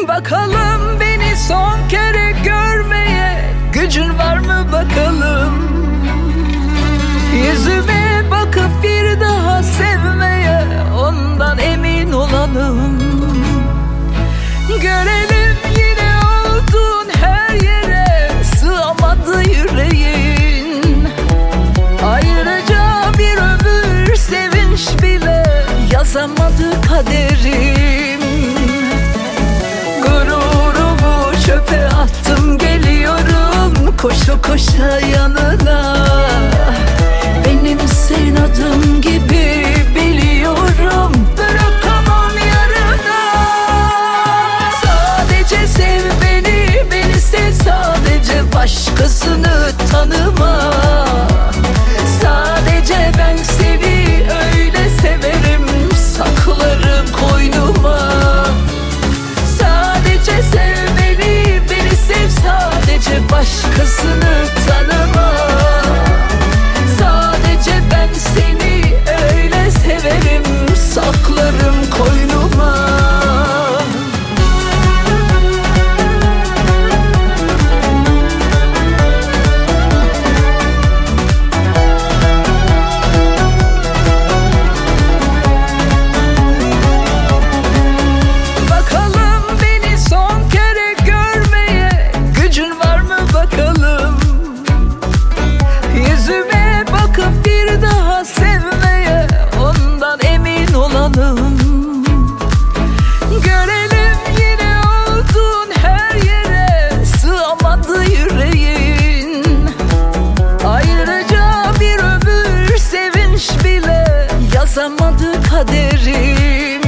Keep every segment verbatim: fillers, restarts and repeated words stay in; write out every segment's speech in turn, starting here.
Bakalım beni son kere görmeye gücün var mı bakalım. Yüzüme bakıp bir daha sevmeye ondan emin olalım. Görelim yine olduğun her yere sığamadı yüreğin. Ayrıca bir ömür sevinç bile yazamadı kaderim. Gururumu çöpe attım, geliyorum koşa koşa yanına. Benim senin adın gibi biliyorum, bırakamam yarına. Sadece sev beni, beni sev sadece, başkasını tanıma. Sadece ben seni öyle severim, saklarım koynuma. Sadece sev beni, beni sev sadece, başkasını tanıma. Sadece ben seni öyle severim, saklarım koynuma. Yazamadı kaderim.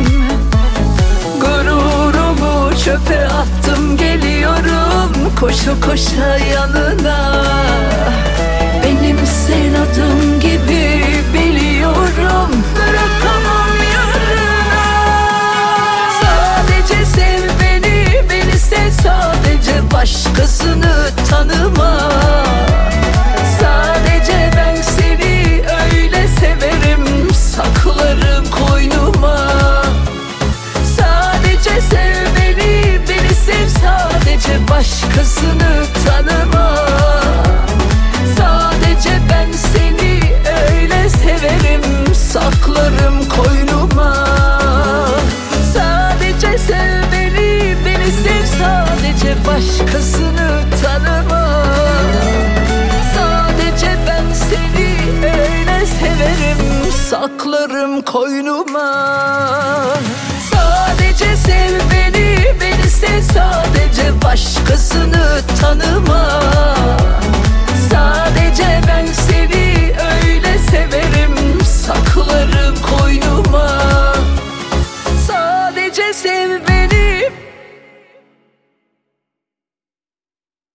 Gururumu çöpe attım, geliyorum koşa koşa yanına. Benim senin adın gibi biliyorum, bırakamam yarına. Sadece sev beni, beni sev sadece, başkasını tanıma. Sadece ben seni öyle severim, saklarım koynuma. Sadece sev beni, beni sev sadece, başkasını tanıma. Sadece ben seni öyle severim, saklarım koynuma. Sadece sev beni, beni sev sadece, başkasını tanıma. Sadece ben seni öyle severim, saklarım koynuma. Sadece sev